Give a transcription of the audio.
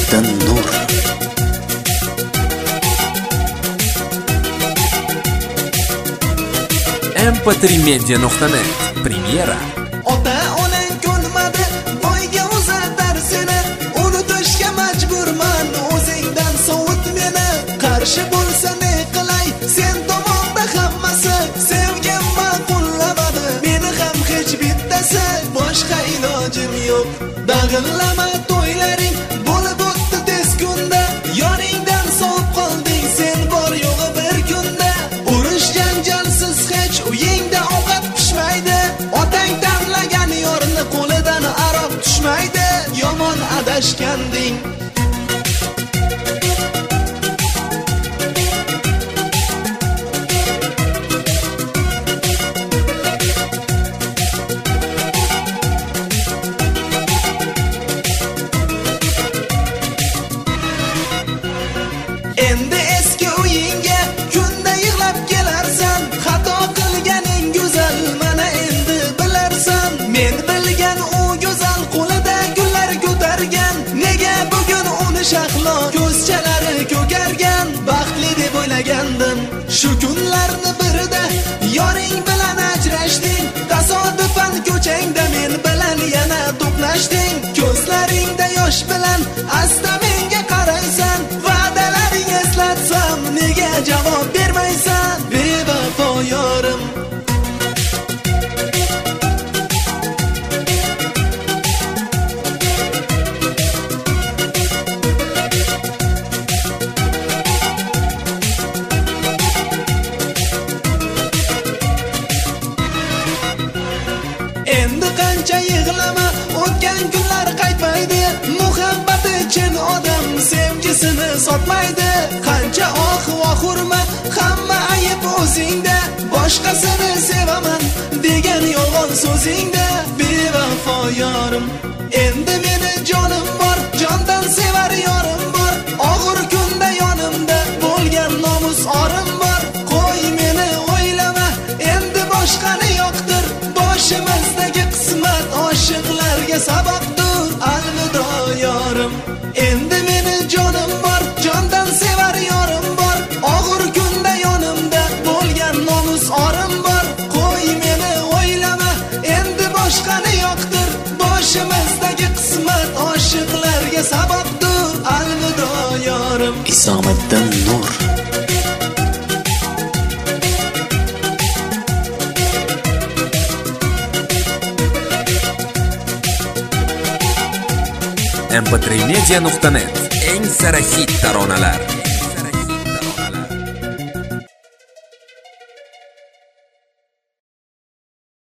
Isomiddin Nur. mp3media.net Premyera. Ota-onang ko'nmadi, voyga uzatar seni. Unutishga majburman, o'zingdan sovut meni. Qarshi bo'lsa ne qilay, sen tomonda hammasi. Sevgim ma'qullamadi, meni ham hech bittasi. Boshqa ilojim yo'q, dag'illama to'ylaring bo'lib o'tdi tez kunda. Yoningdan sovib qolding, sen bor yo'g'i bir kunda. Urush janjalsiz hech uyingda ovqat pishmaydi. Otang tanlagan yorni qo'lidan aroq tushmaydi. Yomon adashganding. Endi eski uyingga kunda yig'lab kelarsan. Xato qilganing go'zal, mana endi bilarsan. Men bilgan u go'zal qo'lida gullar ko'targan. Nega bugun uni shahlo ko'zchalari ko'kargan? Baxtli deb o'ylagandim. Shu kunlarni birida yoring bilan ajrashding. Tasodifan ko'changda men bilan yana to'qnashding. Ko'zlaringda yosh bilan asta menga qaraysan. Va'dalaring eslatsam nega javob bermaysan? Bevafo yorim. Endi qancha yig'lama, o'tgan kunlar qaytmaydi. Muhabbati chin odam sevgisini sotmaydi. Qancha oh urma, hamma ayib o'zingda. Boshqasini sevaman degan yolg'on so'zingda. Bevafo yorim. Endi meni jonim bor, jondan sevar yorim bor. Og'ir kunda yonimda bo'lgan nomus orim bor. Qo'y meni o'ylama, endi boshqani yoqtir. Boshimizdagi qismat oshiqlarga saboqdir. Alvido yorim. Endi meni jonim bor, jondan sevar yorim bor. Og'ir kunda yonimda bo'lgan nomus orim bor. Qo'y meni o'ylama, endi boshqani yoqtir. Boshimizdagi qismat oshiqlarga saboqdir. Alvido yorim. Isomiddin Nur. mp3media.net eng sara hit taronalar.